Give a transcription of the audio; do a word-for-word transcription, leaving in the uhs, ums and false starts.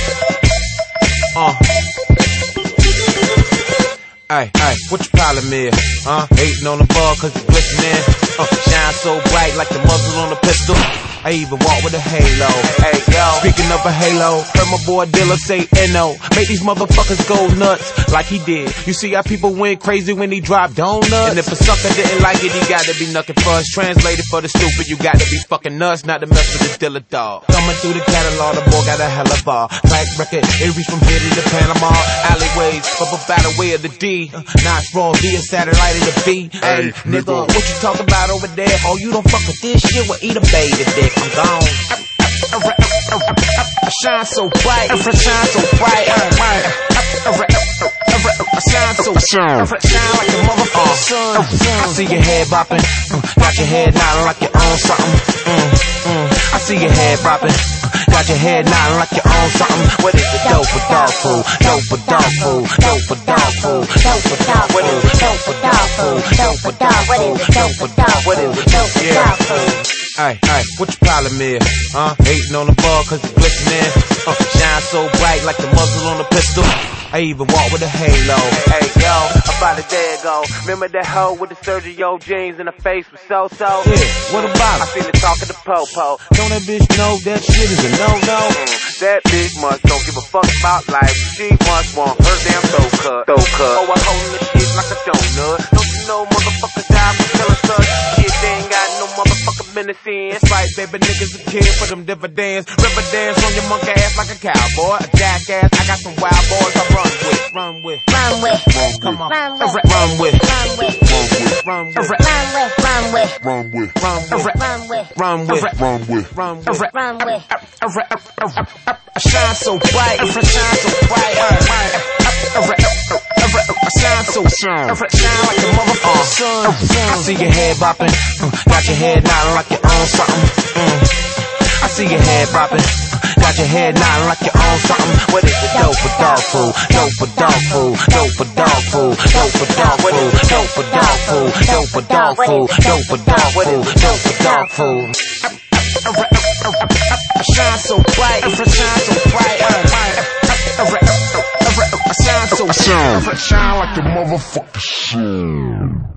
Uh. Ay, ay, what your problem is? Huh? Hating on the ball cause it's glistening. Uh, shine so bright like the muzzle on a pistol. I even walk with a halo. Hey, yo. Speaking of a halo, heard my boy Dilla say N O. Make these motherfuckers go nuts like he did. You see how people went crazy when he dropped donuts? And if a sucker didn't like it, he gotta be knucking for us. Translated for the stupid, you gotta be fucking nuts not to mess with this Dilla dog. Coming through the catalog, the boy got a hella bar. Track record, it reached from here to the Panama alleyways, but by the way of the D. Uh, not strong, be a satellite of the B. Hey, nigga, what you talking about over there? Oh, you don't fuck with this shit? Well, eat a baby dick. I'm gone. I shine so bright, I shine so bright, I shine so shine, shine like a motherfucking sun. I see your head bopping, got your head nodding like you own something. I see your head bopping, got your head nodding like you own something. What is the dope for dog food? Dope for dog food, dope for dog food, dope for dog food, dope for dog food, dope for dog food, dope for dog food, dope for dog food. Ay, ay, what your problem is? Huh? Hating on the ball cause it's glistening. Uh, shine so bright like the muzzle on a pistol. I even walk with a halo. Hey, yo, about a day ago, remember that hoe with the Sergio jeans and her face was so-so? Yeah, what about it? I seen her talking to Popo. Don't that bitch know that shit is a no-no? Mm, that bitch must don't give a fuck about life. She must want her damn throat cut. Throat cut. Oh, I holding this shit like a donut. Don't you know motherfuckers die for killing such shit? They ain't got no motherfucking minutes in. It's like baby niggas a kid for them dividends. River dance on your monkey ass like a cowboy. A jackass, I got some wild boys I run with. Run with. Run with. Come on. Run with. Run with. Run with. Run with. Run with. Run with. Run with. Run with. Run with. Run with. Run with. Run with. Run with. I shine so bright. I shine so bright. I shine so shine. Shine like a motherfucking sun. I see your head bopping. Got your head nodding like you own something. I see your head bopping. Got your head nodding like you own something. What is it? Dope for dog food. Dope for dog food. Dope for dog food. Dope for dog food. Dope for dog food. Dope for dog food. Dope for dog food. Dope for dog food. I shine so bright. I shine so bright. I shine so shine. Shine like the motherfucking sun.